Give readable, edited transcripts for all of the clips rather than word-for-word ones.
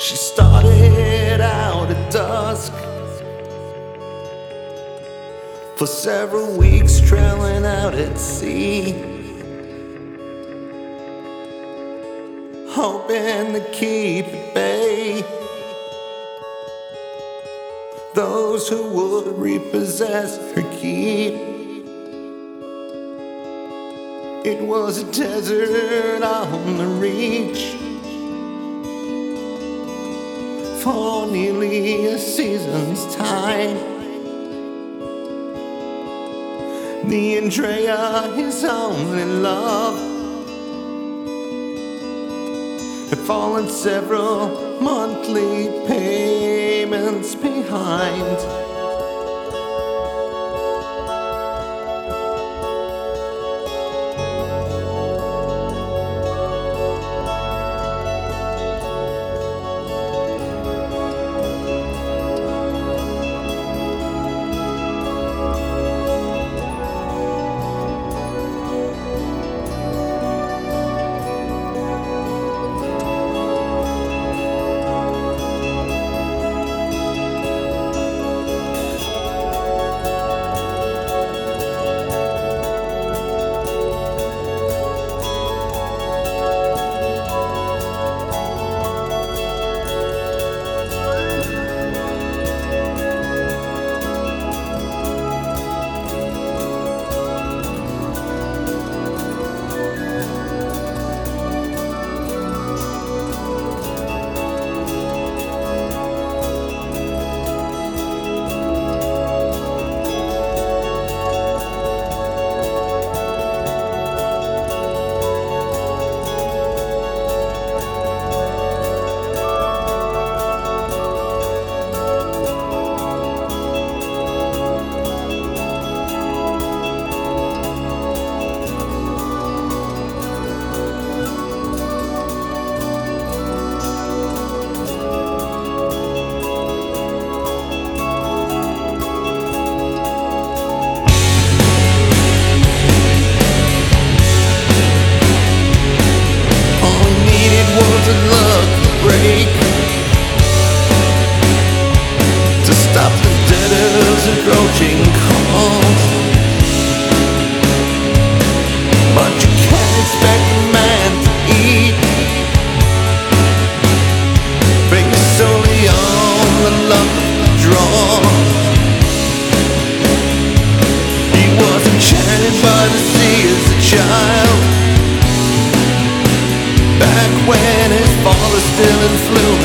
She started out at dusk, for several weeks trailing out at sea, hoping to keep at bay those who would repossess her keep. It was a desert on the reach for nearly a season's time. The Andrea, his only love, had fallen several monthly payments behind. To stop the debtors' encroaching calls, but you can't expect a man to eat based solely on the luck of the draw. He was enchanted by the sea as a child, back when his father still influenced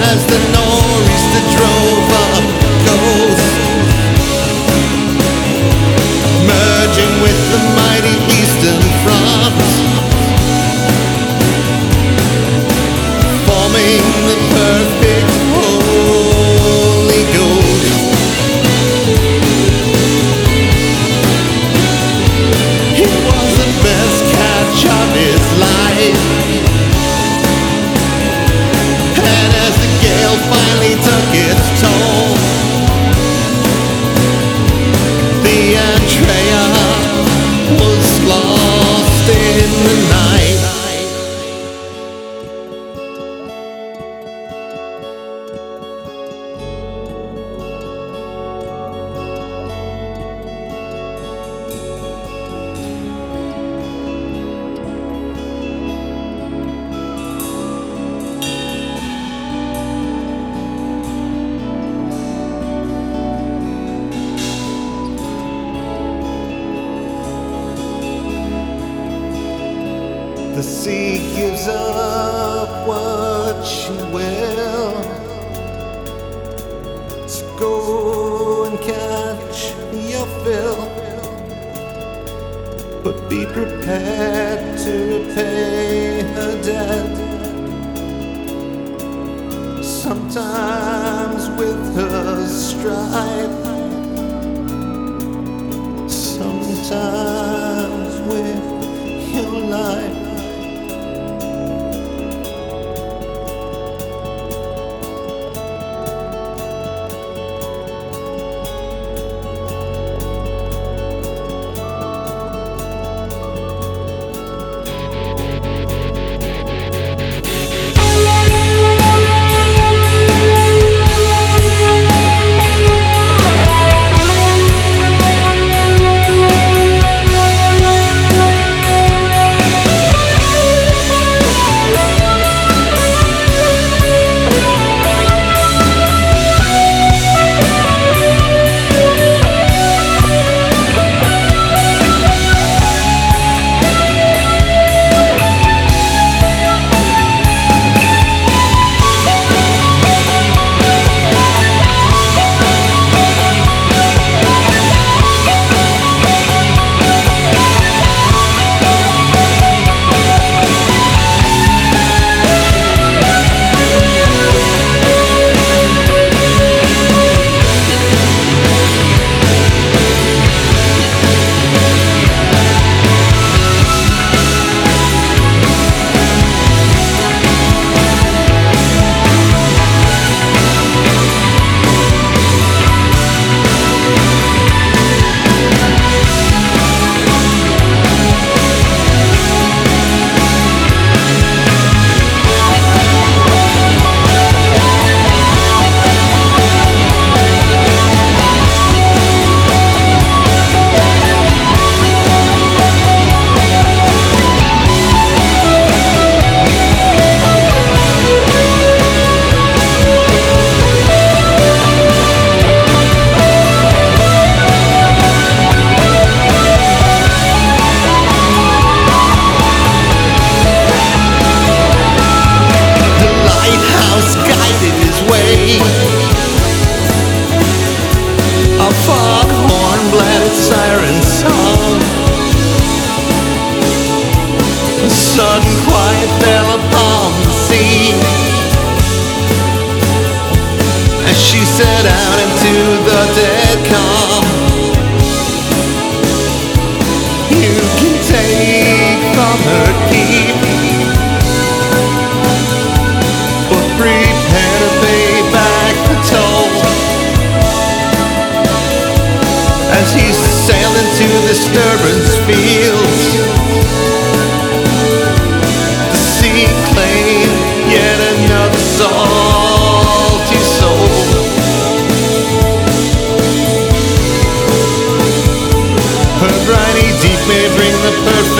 as the nor'easter drove up coast, merging with the mighty eastern front, forming the perfect Holy Ghost. It was the best catch of his life, and as the gale finally took its toll, the Andrea was lost in the night. The sea gives up what she will, so go and catch your fill, but be prepared to repay her debt, sometimes with her stripe, sometimes with your life. A foghorn bled its siren song. A sudden quiet fell upon the sea as she set out into the dead calm. You can take from her keep, but prepare to pay back the toll as he sailed into disturbance fields. The sea claimed yet another salty soul. Her briny deep may bring the perfect